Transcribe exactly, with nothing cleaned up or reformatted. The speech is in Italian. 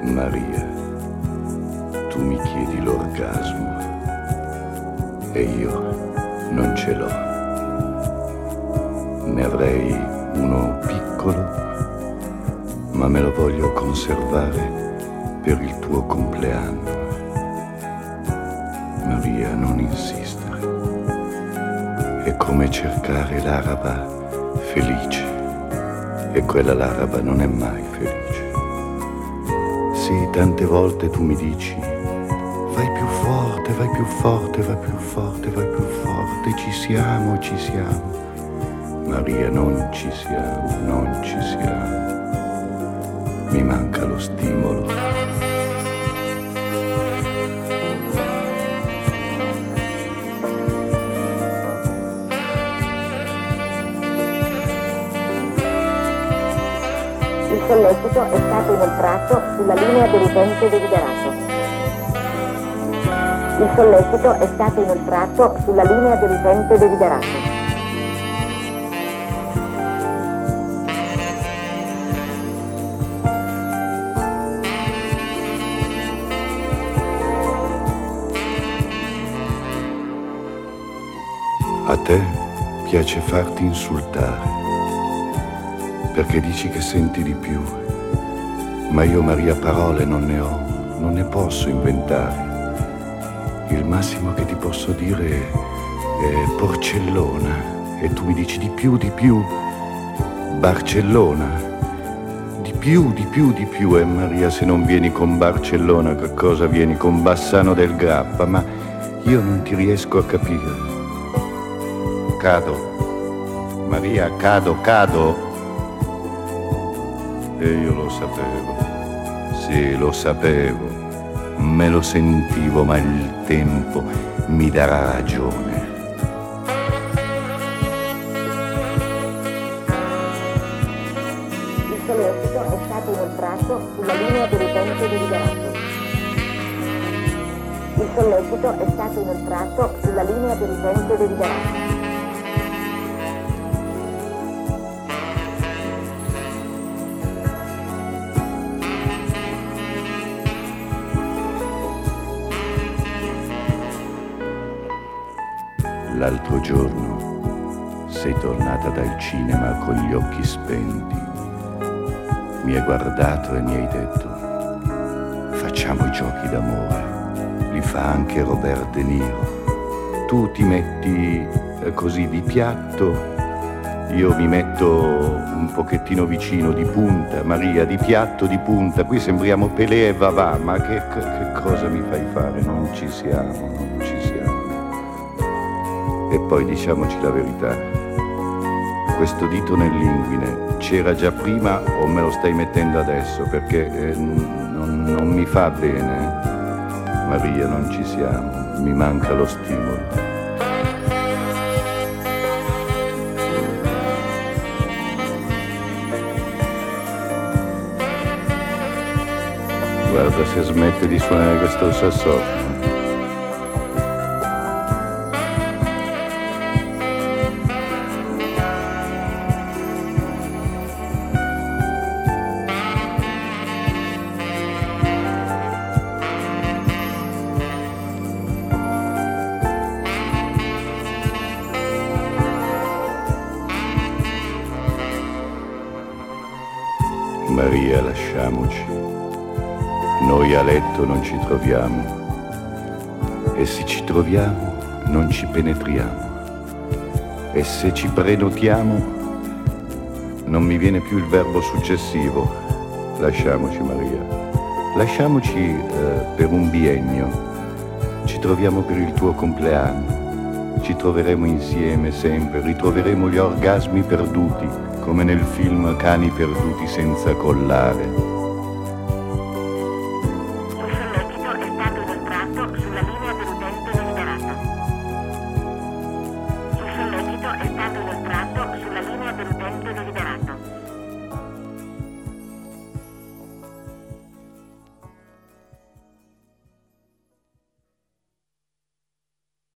Maria, tu mi chiedi l'orgasmo e io non ce l'ho. Ne avrei uno piccolo, ma me lo voglio conservare per il tuo compleanno. Maria, non insistere. È come cercare l'araba felice e quella l'araba non è mai felice. Sì, tante volte tu mi dici vai più forte, vai più forte, vai più forte, vai più forte, ci siamo, ci siamo. Maria, non ci siamo, non ci siamo. Mi manca lo stimolo. Il sollecito è stato inoltrato sulla linea dell'utente desiderato. Il sollecito è stato inoltrato sulla linea dell'utente desiderato. A te piace farti insultare, perché dici che senti di più, ma io, Maria, parole non ne ho, non ne posso inventare. Il massimo che ti posso dire è porcellona, e tu mi dici di più, di più, Barcellona, di più, di più, di più. E Maria, se non vieni con Barcellona, che cosa vieni? Con Bassano del Grappa? Ma io non ti riesco a capire. Cado, Maria, cado, cado. E io lo sapevo, sì, lo sapevo, me lo sentivo, ma il tempo mi darà ragione. Il sollecito è stato inoltrato sulla linea dell'utente desiderato. Il sollecito è stato inoltrato sulla linea dell'utente desiderato. L'altro giorno sei tornata dal cinema con gli occhi spenti. Mi hai guardato e mi hai detto: facciamo i giochi d'amore, li fa anche Robert De Niro. Tu ti metti eh, così di piatto, io mi metto un pochettino vicino di punta. Maria, di piatto, di punta, qui sembriamo Pelé e Vavà. Ma che, che cosa mi fai fare? Non ci siamo, non ci siamo. E poi diciamoci la verità, questo dito nell'inguine c'era già prima o me lo stai mettendo adesso? Perché eh, non, non mi fa bene. Maria, non ci siamo, mi manca lo stimolo. Guarda se smette di suonare questo sassofono. Maria, lasciamoci. Noi a letto non ci troviamo, e se ci troviamo non ci penetriamo, e se ci prenotiamo non mi viene più il verbo successivo. Lasciamoci, Maria. Lasciamoci eh, per un biennio. Ci troviamo per il tuo compleanno. Ci troveremo insieme sempre, ritroveremo gli orgasmi perduti, come nel film Cani perduti senza collare.